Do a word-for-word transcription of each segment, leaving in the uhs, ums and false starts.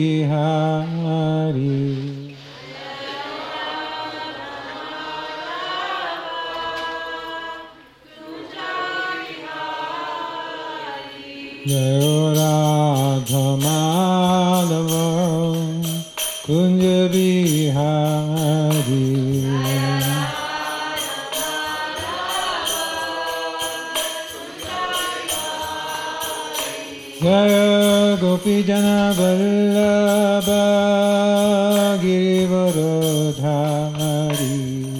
Hari Jayo Radha Madhava Kunja Bihari Jaya Gopi Jana Vallabha Girivaradhari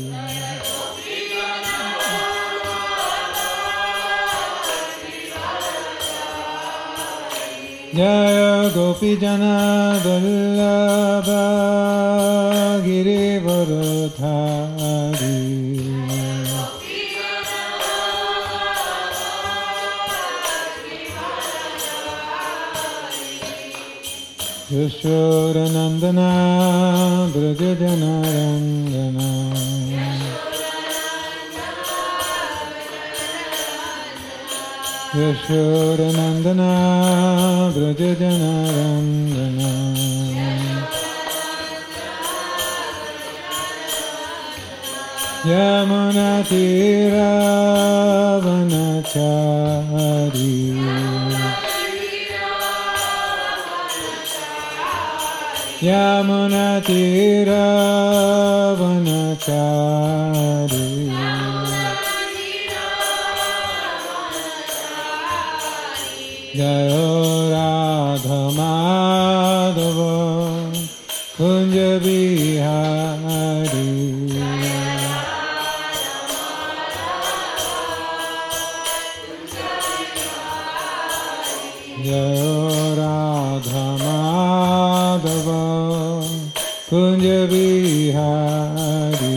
Jaya Gopi Jana Vallabha Girivaradhari Yashoda Nandana Brajajana Rangana Yashoda Nandana Brajajana Rangana Yamuna Tira Vanachari Yamuna Tira Vanachari Jayo Radha Madhava Kunja Bihari Jayo Radha Madhava Kunja Bihari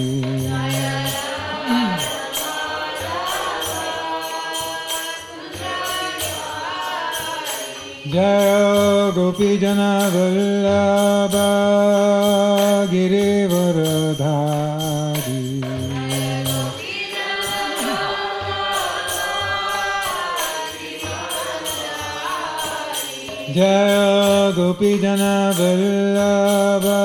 Jaya Gopi Jana Vallabha Girivaradhari Jaya Gopi Jana Vallabha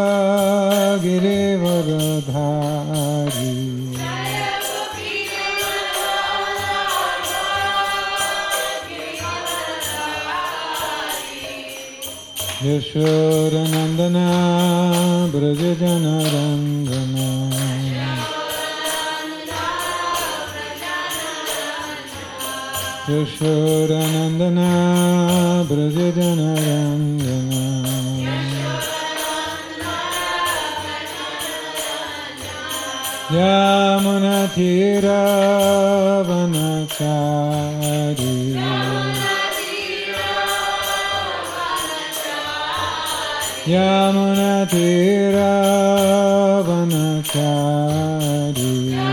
Girivaradhari Yashoda Nandana Brajajana Rangana Yashoda Nandana Brajajana Rangana Yamuna Tira Vanachari Yamuna Tira Vanachari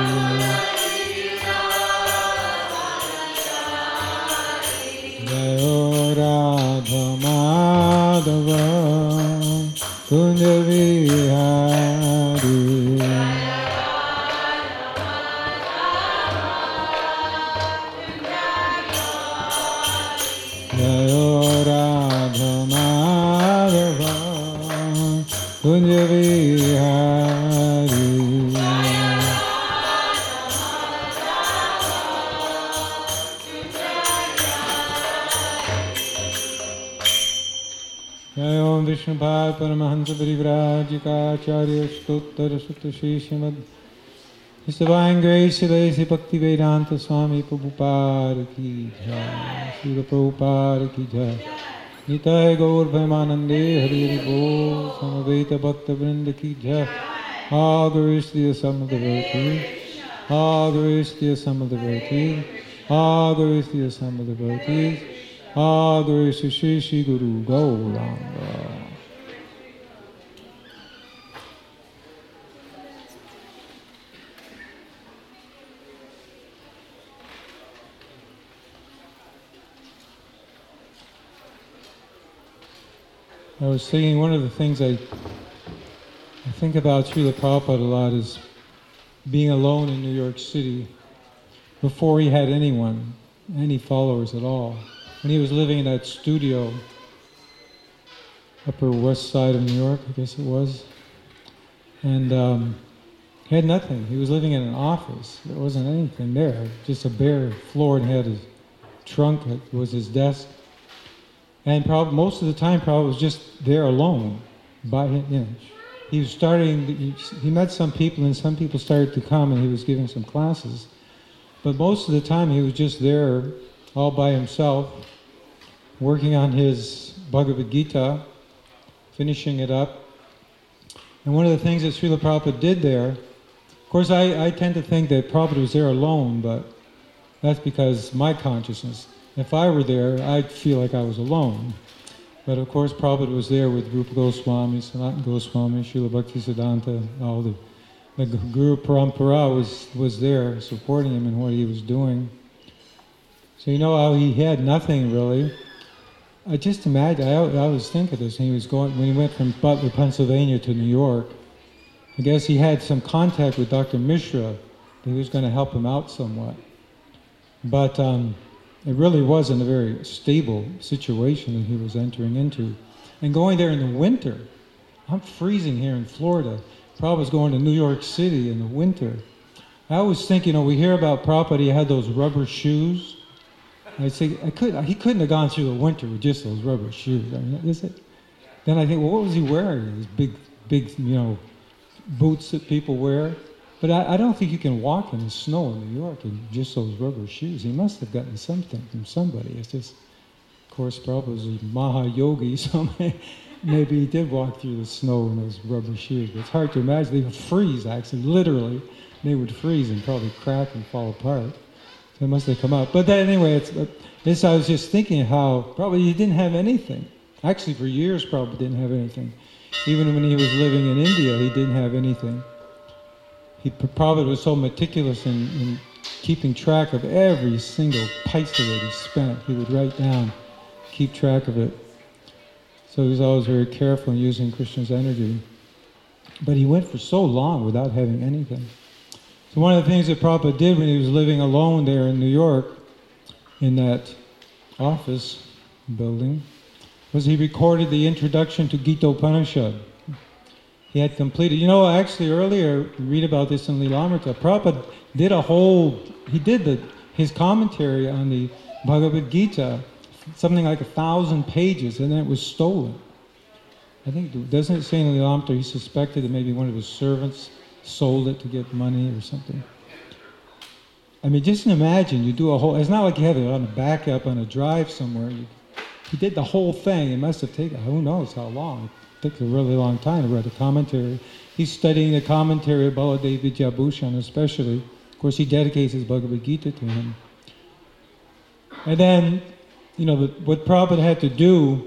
Jayo Radha Madhava Kunja Bihari Jayo Radha Madhava Kunja Bihari Jai Om Vishnupad Paramahansa Parivrajika Acharya Stottara Sutta Shri Srimad His Divine Grace Shri Bhakti Vedanta Swami Prabhupada Ki Jai Srila Prabhupada Ki Jai Nitai Gaur Bhaimanande Hari Hari Bol Samaveta Bhakta Vrinda Ki Jai All glory to the Son of the Devotee All glory to the Son of the Devotee All glory to the Son of the Devotee All glory to Shri Shri Guru Gauranga. I was thinking one of the things I, I think about Srila Prabhupada a lot is being alone in New York City before he had anyone, any followers at all. When he was living in that studio Upper West Side of New York, I guess it was. And um, he had nothing. He was living in an office. There wasn't anything there, just a bare floor, and had his trunk that was his desk. And probably most of the time, probably was just there alone. By him, you know, he was starting. He, he met some people, and some people started to come, and he was giving some classes. But most of the time, he was just there, all by himself, working on his Bhagavad Gita, finishing it up. And one of the things that Srila Prabhupada did there, of course, I, I tend to think that Prabhupada was there alone, but that's because my consciousness. If I were there, I'd feel like I was alone. But of course, Prabhupada was there with Rupa Goswami, Sanatana Goswami, Srila Bhaktisiddhanta, all the, the Guru Parampara was, was there supporting him in what he was doing. So you know how he had nothing really. I just imagine, I, I always think of this, when he was going, when he went from Butler, Pennsylvania to New York, I guess he had some contact with Doctor Mishra, that he was going to help him out somewhat. But um, it really wasn't a very stable situation that he was entering into. And going there in the winter, I'm freezing here in Florida. Prabhupada was going to New York City in the winter. I always think, you know, we hear about Prabhupada, he had those rubber shoes. I say, I could, he couldn't have gone through the winter with just those rubber shoes. I mean, is it? Then I think, well, what was he wearing? These big, big, you know, boots that people wear. But I, I don't think you can walk in the snow in New York in just those rubber shoes. He must have gotten something from somebody. It's just, of course, Prabhupada was a Mahayogi, so maybe he did walk through the snow in those rubber shoes. But it's hard to imagine. They would freeze, actually, literally. They would freeze and probably crack and fall apart. So it must have come out. But then, anyway, it's, it's, I was just thinking how probably he didn't have anything. Actually, for years, probably didn't have anything. Even when he was living in India, he didn't have anything. He probably was so meticulous in, in keeping track of every single paisa that he spent. He would write down, keep track of it. So he was always very careful in using Krishna's energy. But he went for so long without having anything. So one of the things that Prabhupada did when he was living alone there in New York, in that office building, was he recorded the introduction to Gita Upanishad. He had completed, you know, actually earlier, you read about this in Lilamrita, Prabhupada did a whole, he did the, his commentary on the Bhagavad Gita, something like a thousand pages, and then it was stolen. I think, doesn't it say in Lilamrita he suspected that maybe one of his servants sold it to get money or something? I mean, just imagine, you do a whole, it's not like you have it on a backup on a drive somewhere. You, he did the whole thing. It must have taken, who knows how long. It took a really long time to write a commentary. He's studying the commentary of Baladev Vidyabhushan especially. Of course, he dedicates his Bhagavad Gita to him. And then, you know, what Prabhupada had to do,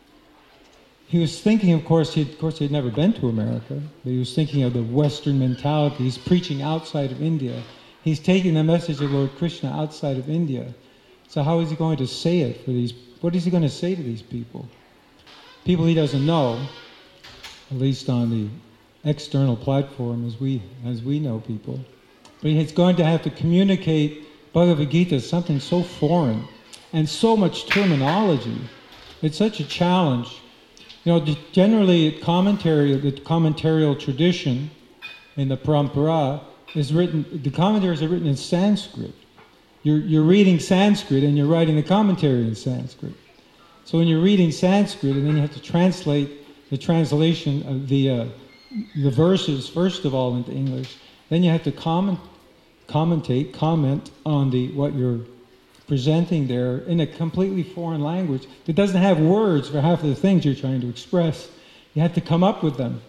he was thinking, of course, he of course he had never been to America, but he was thinking of the Western mentality. He's preaching outside of India. He's taking the message of Lord Krishna outside of India. So how is he going to say it for these, what is he going to say to these people? People he doesn't know, at least on the external platform as we, as we know people. But he's going to have to communicate Bhagavad Gita, something so foreign, and so much terminology. It's such a challenge. You know, generally, commentary, the commentarial tradition in the Parampara is written, the commentaries are written in Sanskrit. You're, you're reading Sanskrit and you're writing the commentary in Sanskrit. So when you're reading Sanskrit and then you have to translate the translation of the, uh, the verses, first of all, into English, then you have to comment, commentate, comment on the what you're presenting there in a completely foreign language that doesn't have words for half of the things you're trying to express. You have to come up with them.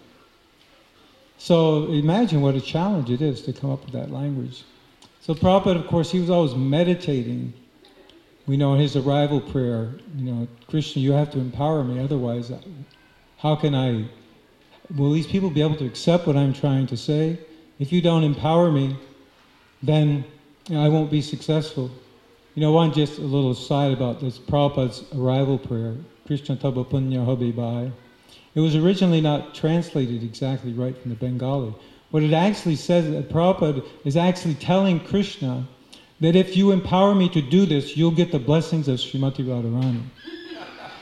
So imagine what a challenge it is to come up with that language. So Prabhupada, of course, he was always meditating. We know in his arrival prayer, you know, Krishna, you have to empower me, otherwise how can I, will these people be able to accept what I'm trying to say? If you don't empower me, then you know, I won't be successful. You know, one just a little aside about this Prabhupada's arrival prayer, Krishna Taba Punya Hobe Bhai. It was originally not translated exactly right from the Bengali. What it actually says is that Prabhupada is actually telling Krishna that if you empower me to do this, you'll get the blessings of Srimati Radharani.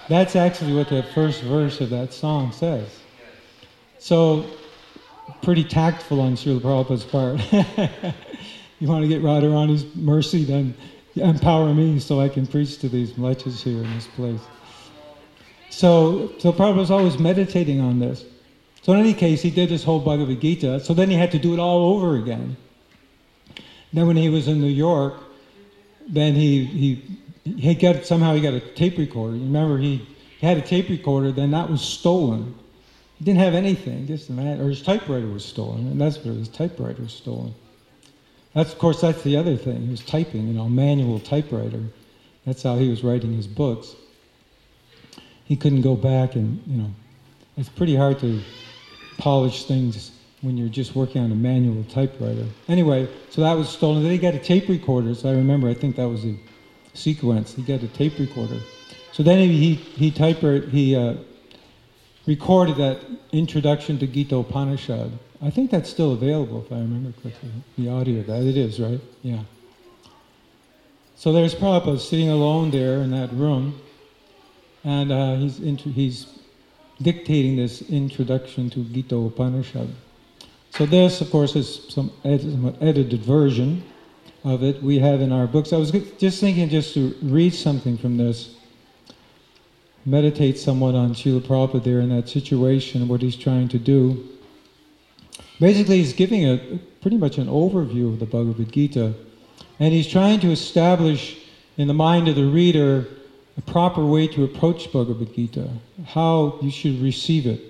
That's actually what the first verse of that song says. So, pretty tactful on Srila Prabhupada's part. You want to get Radharani's mercy, then empower me so I can preach to these mlechas here in this place. So, so Prabhupada was always meditating on this. So in any case, he did this whole Bhagavad Gita, so then he had to do it all over again. Then when he was in New York, then he he he got somehow he got a tape recorder. Remember, he, he had a tape recorder, then that was stolen. He didn't have anything, just that, or his typewriter was stolen, and that's what his typewriter was stolen. That's, of course, that's the other thing. He was typing, you know, manual typewriter. That's how he was writing his books. He couldn't go back and, you know, it's pretty hard to polish things when you're just working on a manual typewriter. Anyway, so that was stolen. Then he got a tape recorder. So I remember, I think that was a sequence. He got a tape recorder. So then he he, he typewriter, he uh, recorded that introduction to Gita Upanishad. I think that's still available, if I remember correctly, the audio of that. It is, right? Yeah. So there's Prabhupada sitting alone there in that room, and uh, he's int- he's dictating this introduction to Gita Upanishad. So this, of course, is some ed- edited version of it we have in our books. I was just thinking just to read something from this, meditate somewhat on Srila Prabhupada there in that situation, what he's trying to do. Basically, he's giving a pretty much an overview of the Bhagavad Gita, and he's trying to establish in the mind of the reader a proper way to approach Bhagavad Gita, how you should receive it.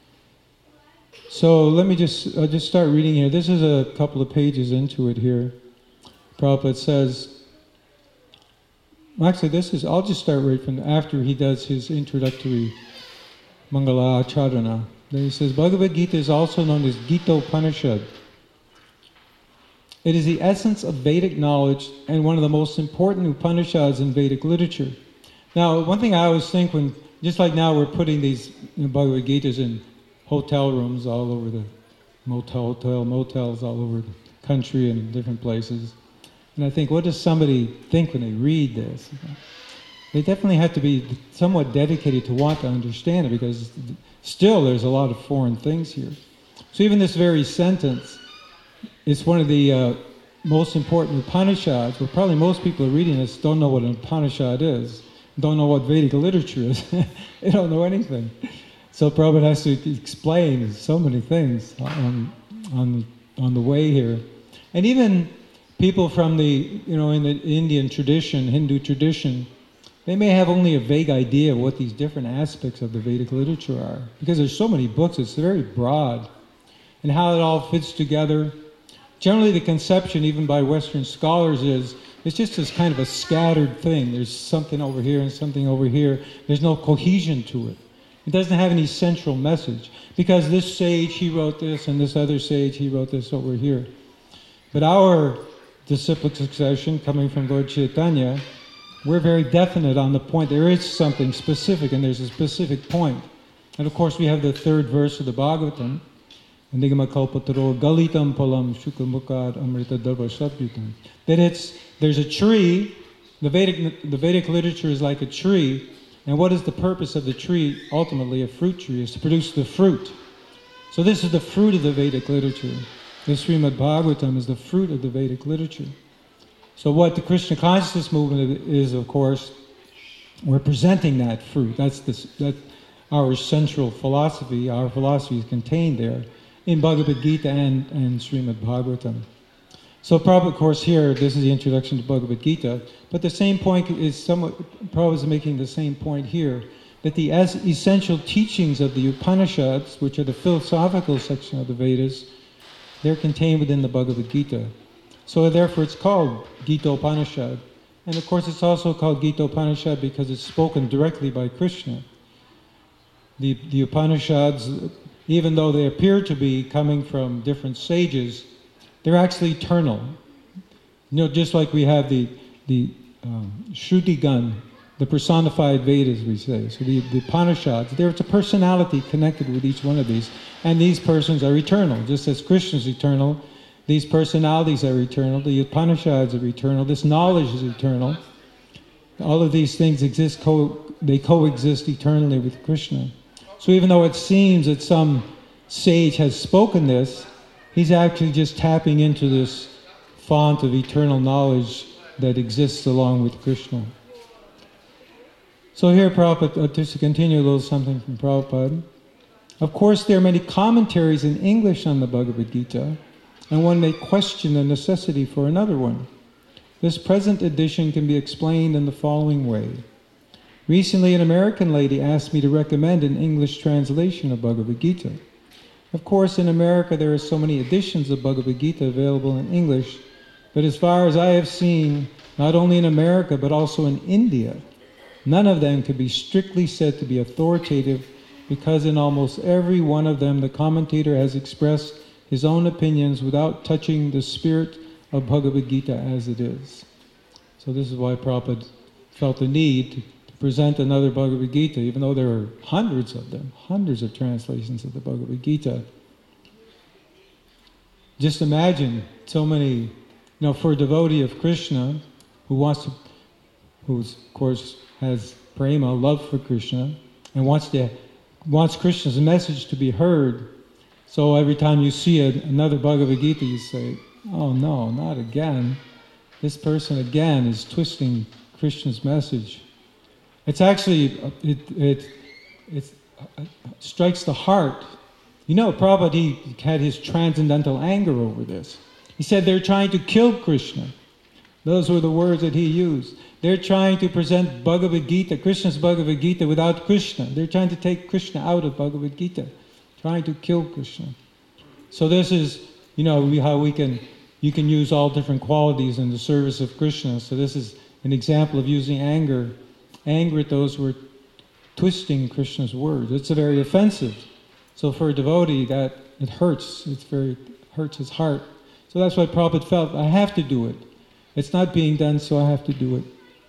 So let me just, I'll just start reading here. This is a couple of pages into it here. Prabhupada says, well, actually this is, I'll just start right from after he does his introductory Mangala Acharana. Then he says, Bhagavad Gita is also known as Gita Upanishad. It is the essence of Vedic knowledge and one of the most important Upanishads in Vedic literature. Now, one thing I always think when, just like now we're putting these you know, Bhagavad Gitas in hotel rooms all over the motel, hotel, motels all over the country and different places. And I think, what does somebody think when they read this? They definitely have to be somewhat dedicated to want to understand it, because still there's a lot of foreign things here. So even this very sentence, it's one of the uh, most important Upanishads. Well, probably most people are reading this don't know what an Upanishad is, don't know what Vedic literature is. They don't know anything. So Prabhupada has to explain so many things on, on, on the way here. And even people from the, you know, in the Indian tradition, Hindu tradition, they may have only a vague idea of what these different aspects of the Vedic literature are. Because there's so many books, it's very broad. And how it all fits together. Generally the conception, even by Western scholars, is it's just this kind of a scattered thing. There's something over here and something over here. There's no cohesion to it. It doesn't have any central message. Because this sage, he wrote this, and this other sage, he wrote this over here. But our disciplic succession, coming from Lord Chaitanya, we're very definite on the point. There is something specific, and there's a specific point. And of course we have the third verse of the Bhagavatam, Nigama Kalpataro Galitam Palam Shukamukad Amrita Dharva Satyutam. That it's, there's a tree, the Vedic, the Vedic literature is like a tree, and what is the purpose of the tree? Ultimately, a fruit tree is to produce the fruit. So this is the fruit of the Vedic literature. The Srimad Bhagavatam is the fruit of the Vedic literature. So what the Krishna consciousness movement is, of course, we're presenting that fruit. That's the, that our central philosophy. Our philosophy is contained there in Bhagavad Gita and, and Srimad Bhagavatam. So Prabhupada, of course, here, this is the introduction to Bhagavad Gita, but the same point is somewhat, Prabhupada is making the same point here, that the as essential teachings of the Upanishads, which are the philosophical section of the Vedas, they're contained within the Bhagavad Gita. So therefore it's called Gita Upanishad. And of course it's also called Gita Upanishad because it's spoken directly by Krishna. The, the Upanishads, even though they appear to be coming from different sages, they're actually eternal. You know, just like we have the, the um, Shruti-gan, the personified Vedas, we say. So the, the Upanishads, there's a personality connected with each one of these. And these persons are eternal, just as Krishna is eternal. These personalities are eternal. The Upanishads are eternal. This knowledge is eternal. All of these things exist, co- they coexist eternally with Krishna. So even though it seems that some sage has spoken this, he's actually just tapping into this font of eternal knowledge that exists along with Krishna. So here, Prabhupada, uh, just to continue a little something from Prabhupada. Of course, there are many commentaries in English on the Bhagavad Gita, and one may question the necessity for another one. This present edition can be explained in the following way. Recently, an American lady asked me to recommend an English translation of Bhagavad Gita. Of course, in America there are so many editions of Bhagavad Gita available in English, but as far as I have seen, not only in America but also in India, none of them could be strictly said to be authoritative, because in almost every one of them the commentator has expressed his own opinions without touching the spirit of Bhagavad Gita as it is. So this is why Prabhupada felt the need to present another Bhagavad Gita, even though there are hundreds of them, hundreds of translations of the Bhagavad Gita. Just imagine so many, you know, for a devotee of Krishna who wants to, who of course has prema, love for Krishna, and wants to wants Krishna's message to be heard. So every time you see a, another Bhagavad Gita, you say, "Oh no, not again! This person again is twisting Krishna's message." It's actually it it it strikes the heart. You know, Prabhupada, he had his transcendental anger over this. He said they're trying to kill Krishna. Those were the words that he used. They're trying to present Bhagavad Gita, Krishna's Bhagavad Gita, without Krishna. They're trying to take Krishna out of Bhagavad Gita, trying to kill Krishna. So this is, you know, we, how we can, you can use all different qualities in the service of Krishna. So this is an example of using anger, anger at those who are twisting Krishna's words. It's a very offensive. So for a devotee, that it hurts. It's very hurts his heart. So that's why Prabhupada felt, I have to do it. It's not being done, so I have to do it.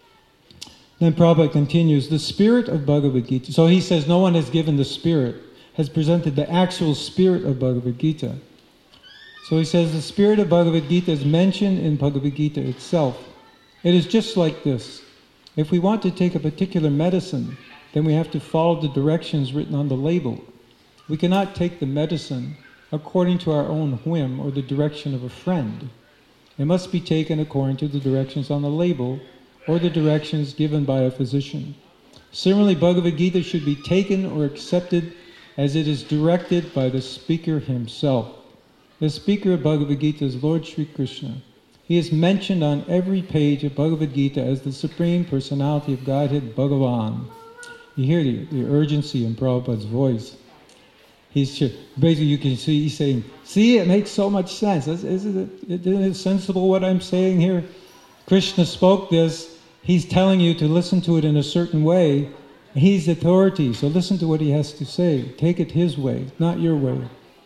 Then Prabhupada continues, the spirit of Bhagavad Gita. So he says no one has given the spirit, has presented the actual spirit of Bhagavad Gita. So he says the spirit of Bhagavad Gita is mentioned in Bhagavad Gita itself. It is just like this. If we want to take a particular medicine, then we have to follow the directions written on the label. We cannot take the medicine according to our own whim or the direction of a friend. It must be taken according to the directions on the label or the directions given by a physician. Similarly, Bhagavad Gita should be taken or accepted as it is directed by the speaker himself. The speaker of Bhagavad Gita is Lord Sri Krishna. He is mentioned on every page of Bhagavad Gita as the Supreme Personality of Godhead, Bhagavan. You hear the, the urgency in Prabhupada's voice. He's basically, you can see, he's saying, see, it makes so much sense. Isn't it, isn't it sensible what I'm saying here? Krishna spoke this. He's telling you to listen to it in a certain way. He's authority, so listen to what he has to say. Take it his way, not your way.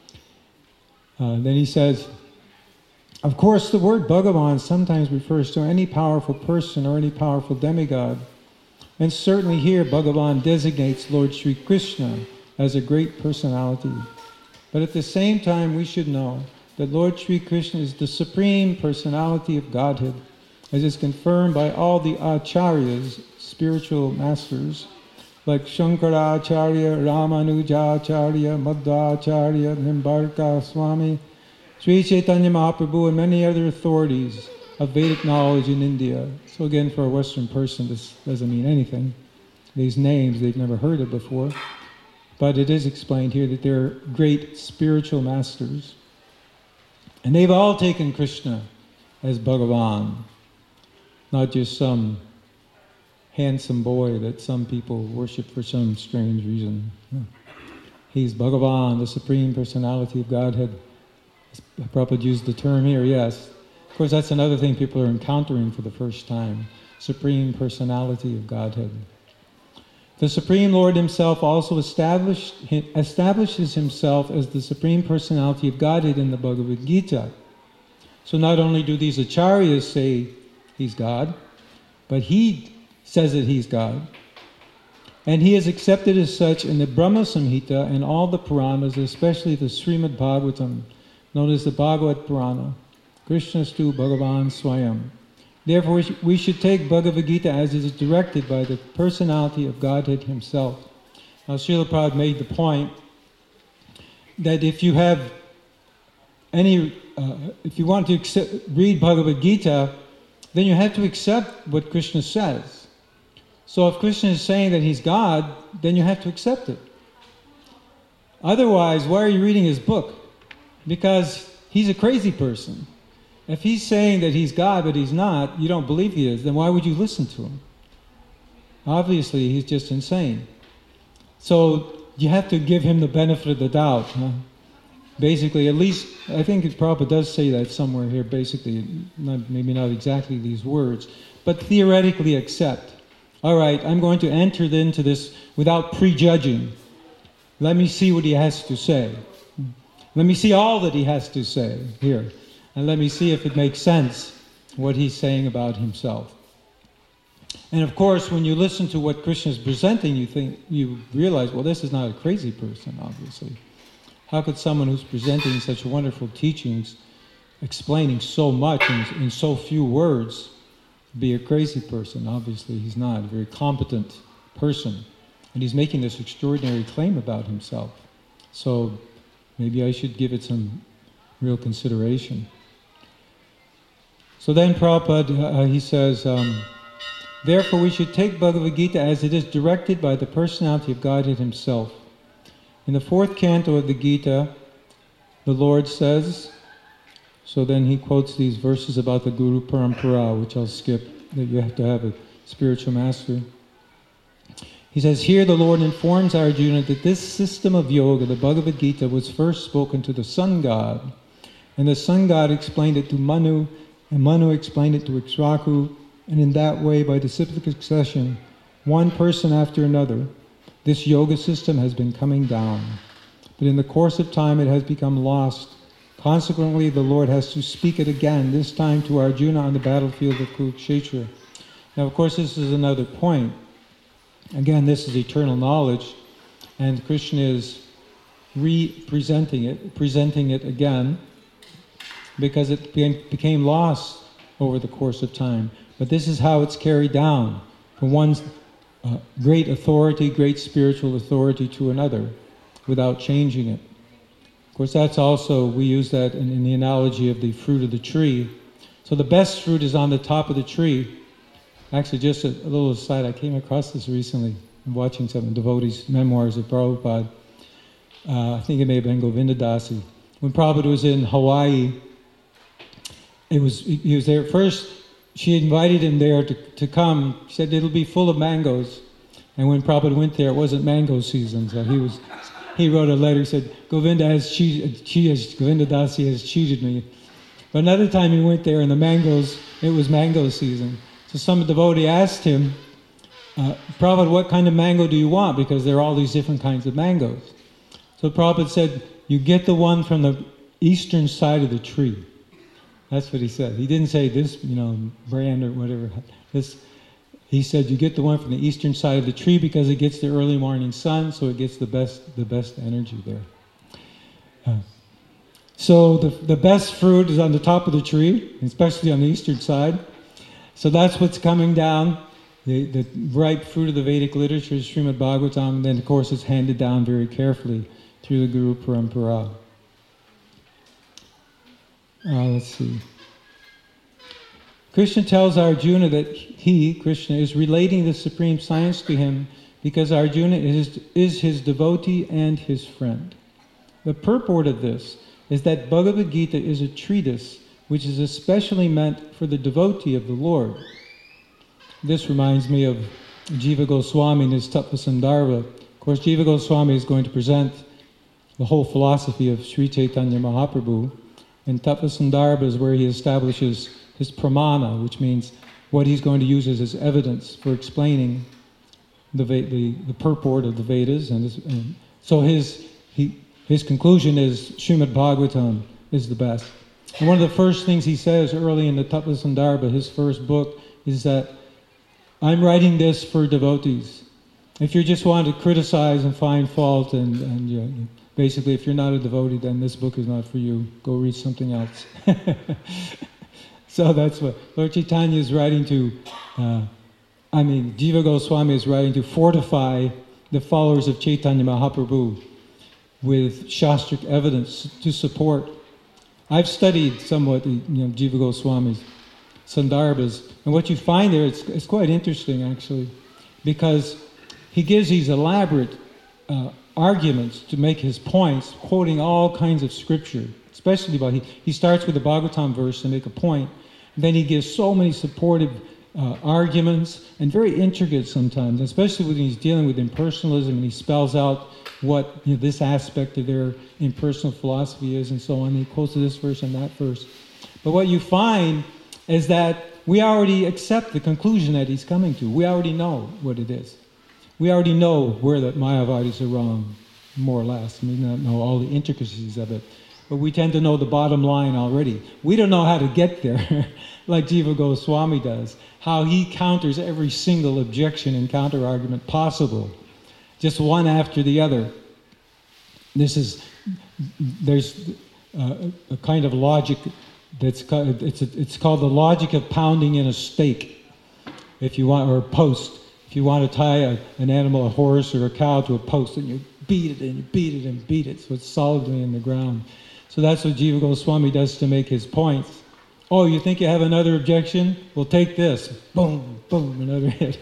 Uh, then he says, of course, the word Bhagavan sometimes refers to any powerful person or any powerful demigod. And certainly here, Bhagavan designates Lord Sri Krishna as a great personality. But at the same time, we should know that Lord Sri Krishna is the Supreme Personality of Godhead, as is confirmed by all the acharyas, spiritual masters, like Shankaracharya, Ramanujacharya, Madhvacharya, Nimbarka Swami, Sri Chaitanya Mahaprabhu, and many other authorities of Vedic knowledge in India. So again, for a Western person, this doesn't mean anything. These names they've never heard of before. But it is explained here that they're great spiritual masters. And they've all taken Krishna as Bhagavan, not just some handsome boy that some people worship for some strange reason. He's Bhagavan, the Supreme Personality of Godhead. Prabhupada used the term here, yes. Of course, that's another thing people are encountering for the first time. Supreme Personality of Godhead. The Supreme Lord himself also established, establishes himself as the Supreme Personality of Godhead in the Bhagavad Gita. So not only do these acharyas say he's God, but he says that he's God. And he is accepted as such in the Brahma Samhita and all the Puranas, especially the Srimad Bhagavatam, known as the Bhagavad Purana. Krishnastu Bhagavan Swayam. Therefore, we, sh- we should take Bhagavad Gita as it is directed by the personality of Godhead Himself. Now, Srila Prabhupada made the point that if you have any, uh, if you want to accept, read Bhagavad Gita, then you have to accept what Krishna says. So if Krishna is saying that He's God, then you have to accept it. Otherwise, why are you reading His book? Because He's a crazy person. If He's saying that He's God but He's not, you don't believe He is, then why would you listen to Him? Obviously, He's just insane. So you have to give Him the benefit of the doubt. Huh? Basically, at least, I think Prabhupada does say that somewhere here, basically, not, maybe not exactly these words, but theoretically accept. All right, I'm going to enter into this without prejudging. Let me see what He has to say. Let me see all that He has to say here. And let me see if it makes sense, what He's saying about Himself. And of course, when you listen to what Krishna is presenting, you think, you realize, well, this is not a crazy person, obviously. How could someone who's presenting such wonderful teachings, explaining so much in, in so few words, be a crazy person? Obviously, he's not. A very competent person. And he's making this extraordinary claim about himself. So maybe I should give it some real consideration. So then Prabhupada, uh, he says, um, therefore we should take Bhagavad Gita as it is directed by the personality of Godhead Himself. In the fourth canto of the Gita, the Lord says, so then he quotes these verses about the Guru Parampara, which I'll skip, that you have to have a spiritual master. He says, here the Lord informs Arjuna that this system of yoga, the Bhagavad Gita, was first spoken to the sun god, and the sun god explained it to Manu, and Manu explained it to Ikshvaku, and in that way, by disciplic succession, one person after another, this yoga system has been coming down. But in the course of time, it has become lost. Consequently, the Lord has to speak it again, this time to Arjuna on the battlefield of Kurukshetra. Now, of course, this is another point. Again, this is eternal knowledge, and Krishna is re-presenting it, presenting it again, because it became lost over the course of time. But this is how it's carried down from one uh, great authority, great spiritual authority to another, without changing it. Of course, that's also, we use that in, in the analogy of the fruit of the tree. So the best fruit is on the top of the tree. Actually, just a, a little aside, I came across this recently. I'm watching some devotees' memoirs of Prabhupada. Uh, I think it may have been Govinda Dasi. When Prabhupada was in Hawaii, it was he was there first. She invited him there to, to come. She said it'll be full of mangoes. And when Prabhupada went there, it wasn't mango season, so he was. He wrote a letter. He said, "Govinda has cheated. She has Govinda Dasi has cheated me." But another time he went there, and the mangoes, it was mango season. So some devotee asked him, uh, Prabhupada, what kind of mango do you want? Because there are all these different kinds of mangoes. So Prabhupada said, you get the one from the eastern side of the tree. That's what he said. He didn't say this, you know, brand or whatever. This, he said, you get the one from the eastern side of the tree because it gets the early morning sun, so it gets the best, the best energy there. Uh, so the, the best fruit is on the top of the tree, especially on the eastern side. So that's what's coming down, the, the ripe fruit of the Vedic literature, Srimad Bhagavatam, and then of course it's handed down very carefully through the Guru Parampara. Uh, let's see. Krishna tells Arjuna that he, Krishna, is relating the supreme science to him because Arjuna is, is his devotee and his friend. The purport of this is that Bhagavad Gita is a treatise which is especially meant for the devotee of the Lord. This reminds me of Jiva Goswami and his Tattva Sandarbha. Of course, Jiva Goswami is going to present the whole philosophy of Sri Chaitanya Mahaprabhu, and Tattva Sandarbha is where he establishes his pramana, which means what he's going to use as his evidence for explaining the the, the purport of the Vedas. And, his, and so his he, his conclusion is Srimad Bhagavatam is the best. And one of the first things he says early in the Tattva Sandarbha, his first book, is that I'm writing this for devotees. If you just want to criticize and find fault, and, and you know, basically if you're not a devotee, then this book is not for you. Go read something else. So that's what Lord Chaitanya is writing to, uh, I mean, Jiva Goswami is writing to fortify the followers of Chaitanya Mahaprabhu with Shastric evidence to support. I've studied somewhat the, you know, Jiva Goswami's Sandarbhas, and what you find there, it's, it's quite interesting actually, because he gives these elaborate uh, arguments to make his points, quoting all kinds of scripture, especially about, he, he starts with a Bhagavatam verse to make a point, and then he gives so many supportive uh, arguments, and very intricate sometimes, especially when he's dealing with impersonalism, and he spells out what, you know, this aspect of their impersonal philosophy is, and so on. He quotes this verse and that verse. But what you find is that we already accept the conclusion that he's coming to. We already know what it is. We already know where the Mayavadis are wrong, more or less. We may not know all the intricacies of it, but we tend to know the bottom line already. We don't know how to get there, like Jiva Goswami does, how he counters every single objection and counter-argument possible, just one after the other. This is, there's a, a kind of logic that's called, it's, a, it's called the logic of pounding in a stake, if you want, or a post. If you want to tie a, an animal, a horse or a cow, to a post, and you beat it and you beat it and beat it, so it's solidly in the ground. So that's what Jiva Goswami does to make his points. Oh, you think you have another objection? Well, take this. Boom, boom, another hit.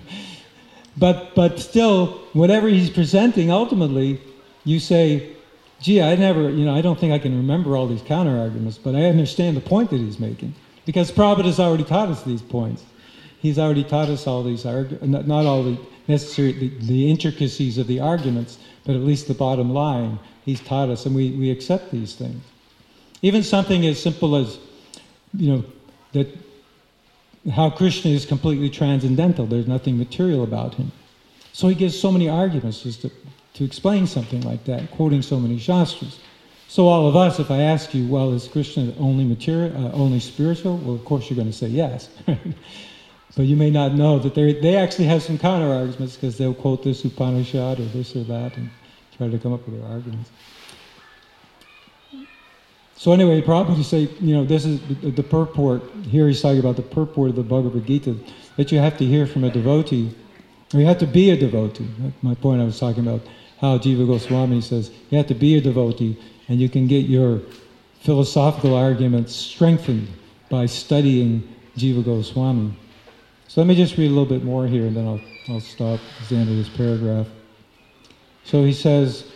but but still, whatever he's presenting, ultimately, you say, gee, I never, you know, I don't think I can remember all these counter-arguments, but I understand the point that he's making. Because Prabhupada has already taught us these points. He's already taught us all these, argu- not, not all the necessary, the, the intricacies of the arguments, but at least the bottom line. He's taught us, and we, we accept these things. Even something as simple as, you know, that how Krishna is completely transcendental. There's nothing material about him. So he gives so many arguments just to, to explain something like that, quoting so many shastras. So all of us, if I ask you, well, is Krishna only material, uh, only spiritual? Well, of course you're going to say yes. But you may not know that they they actually have some counter arguments, because they'll quote this Upanishad or this or that and try to come up with their arguments. So anyway, Prabhupada say, you know, this is the, the purport. Here he's talking about the purport of the Bhagavad Gita, that you have to hear from a devotee, or you have to be a devotee. That's my point I was talking about, how Jiva Goswami says, you have to be a devotee, and you can get your philosophical arguments strengthened by studying Jiva Goswami. So let me just read a little bit more here, and then I'll, I'll stop at the end of this paragraph. So he says,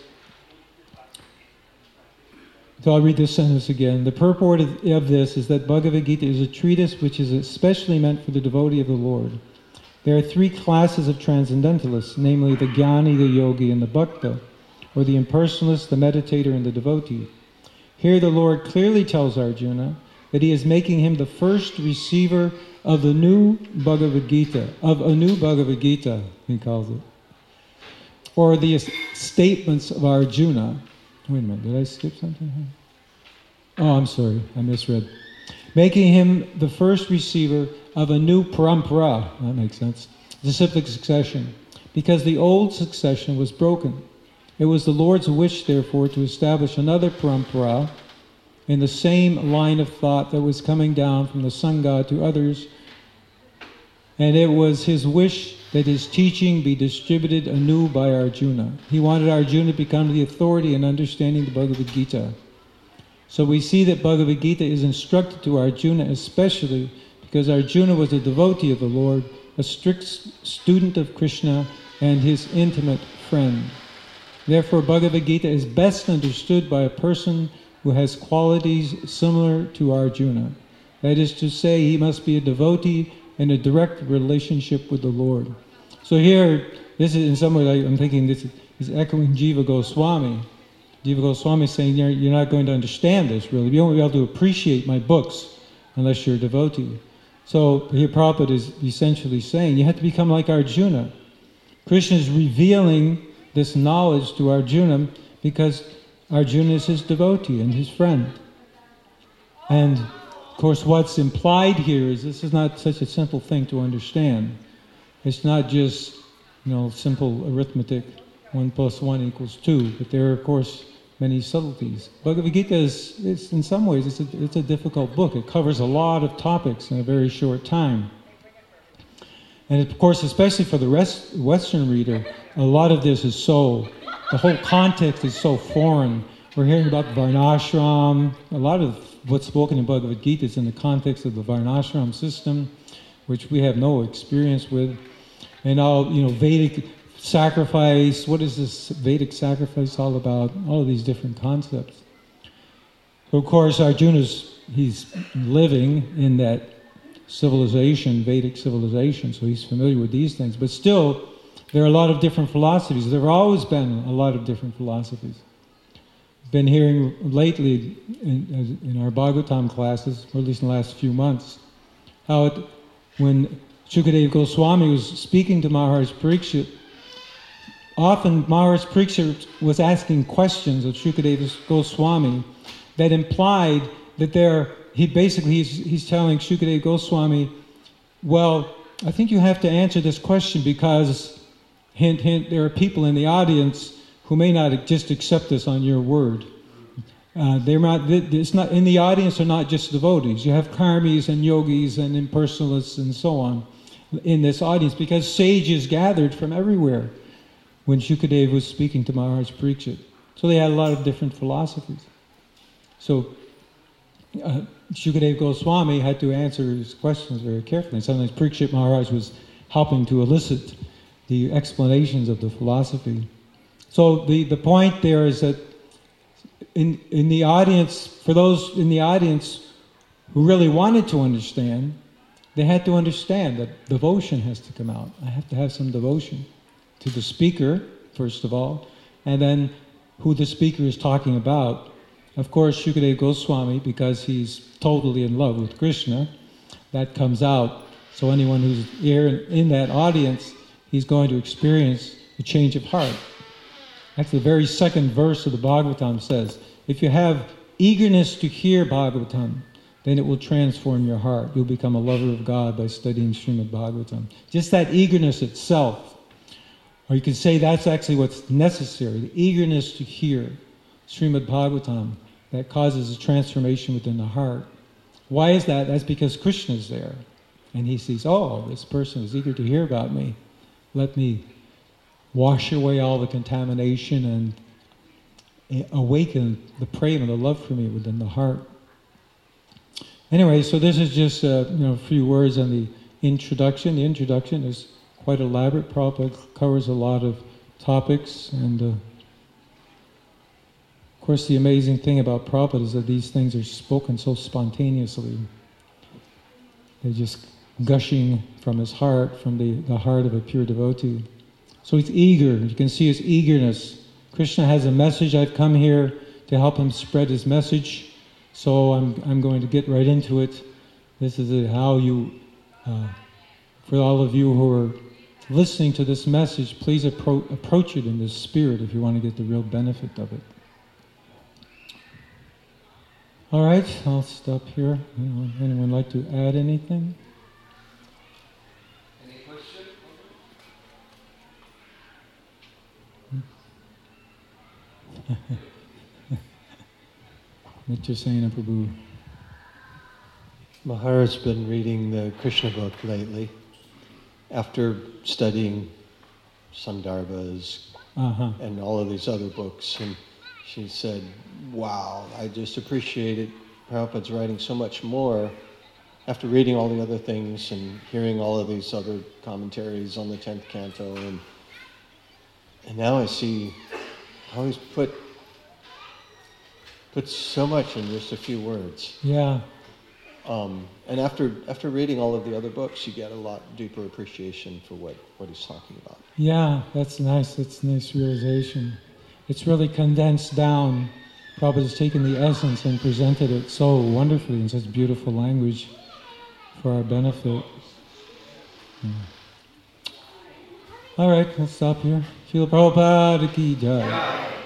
so I'll read this sentence again. The purport of, of this is that Bhagavad Gita is a treatise which is especially meant for the devotee of the Lord. There are three classes of transcendentalists, namely the Jnani, the Yogi, and the Bhakta, or the impersonalist, the meditator, and the devotee. Here the Lord clearly tells Arjuna that he is making him the first receiver of the new Bhagavad Gita, of a new Bhagavad Gita, he calls it, or the statements of Arjuna. Wait a minute, did I skip something? Oh, I'm sorry, I misread. Making him the first receiver of a new parampara, that makes sense, disciplic succession, because the old succession was broken. It was the Lord's wish, therefore, to establish another parampara in the same line of thought that was coming down from the sun god to others, and it was his wish that his teaching be distributed anew by Arjuna. He wanted Arjuna to become the authority in understanding the Bhagavad Gita. So we see that Bhagavad Gita is instructed to Arjuna especially because Arjuna was a devotee of the Lord, a strict student of Krishna, and his intimate friend. Therefore, Bhagavad Gita is best understood by a person who has qualities similar to Arjuna. That is to say, he must be a devotee in a direct relationship with the Lord. So here, this is in some way, I'm thinking this is echoing Jiva Goswami. Jiva Goswami is saying, you're, you're not going to understand this, really. You won't be able to appreciate my books unless you're a devotee. So here Prabhupada is essentially saying, you have to become like Arjuna. Krishna is revealing this knowledge to Arjuna because Arjuna is his devotee and his friend. And of course, what's implied here is this is not such a simple thing to understand. It's not just, you know, simple arithmetic, one plus one equals two, but there are, of course, many subtleties. Bhagavad Gita is, it's, in some ways, it's a, it's a difficult book. It covers a lot of topics in a very short time. And of course, especially for the rest, Western reader, a lot of this is so, the whole context is so foreign. We're hearing about the Varnashram. A lot of what's spoken in Bhagavad Gita is in the context of the Varnashram system, which we have no experience with. And all, you know, Vedic sacrifice, what is this Vedic sacrifice all about? All of these different concepts. So of course, Arjuna's, he's living in that civilization, Vedic civilization, so he's familiar with these things. But still, there are a lot of different philosophies. There have always been a lot of different philosophies. I've been hearing lately in, in our Bhagavatam classes, or at least in the last few months, how it, when Shukadeva Goswami was speaking to Maharaj Parikshit, often Maharaj Parikshit was asking questions of Shukadeva Goswami that implied that there, he basically, he's, he's telling Shukadeva Goswami, well, I think you have to answer this question because, hint, hint, there are people in the audience who may not just accept this on your word. Uh, they're not, it's not, in the audience are not just devotees. You have karmis and yogis and impersonalists and so on in this audience, because sages gathered from everywhere when Shukadeva was speaking to Maharaj Parikshit. So they had a lot of different philosophies. So uh, Shukadeva Goswami had to answer his questions very carefully. Sometimes Parikshit Maharaj was helping to elicit the explanations of the philosophy. So the, the point there is that in, in the audience, for those in the audience who really wanted to understand, they had to understand that devotion has to come out. I have to have some devotion to the speaker, first of all, and then who the speaker is talking about. Of course, Shukadeva Goswami, because he's totally in love with Krishna, that comes out. So anyone who's here in that audience, he's going to experience a change of heart. Actually, the very second verse of the Bhagavatam says, if you have eagerness to hear Bhagavatam, then it will transform your heart. You'll become a lover of God by studying Srimad Bhagavatam. Just that eagerness itself, or you can say that's actually what's necessary, the eagerness to hear Srimad Bhagavatam, that causes a transformation within the heart. Why is that? That's because Krishna is there. And he sees, oh, this person is eager to hear about me. Let me wash away all the contamination and awaken the prema, the love for me within the heart. Anyway, so this is just uh, you know, a few words on the introduction. The introduction is quite elaborate. Prabhupada covers a lot of topics, and uh, of course the amazing thing about Prabhupada is that these things are spoken so spontaneously. They're just gushing from his heart, from the, the heart of a pure devotee. So he's eager. You can see his eagerness. Krishna has a message. I've come here to help him spread his message. So I'm I'm going to get right into it. This is a, how you, uh, for all of you who are listening to this message, please appro- approach it in this spirit if you want to get the real benefit of it. All right, I'll stop here. Anyone like to add anything? Any question? Nityasena Prabhu. Maharaj's been reading the Krishna book lately after studying Sandarbhas uh-huh. and all of these other books, and she said, wow, I just appreciated Prabhupada's writing so much more after reading all the other things and hearing all of these other commentaries on the tenth canto, and and now I see how he's put put so much in just a few words. Yeah. Um, and after after reading all of the other books, you get a lot deeper appreciation for what, what he's talking about. Yeah, that's nice. That's a nice realization. It's really condensed down. Prabhupada's taken the essence and presented it so wonderfully in such beautiful language for our benefit. Yeah. All right, let's stop here. Srila Prabhupada ki jai.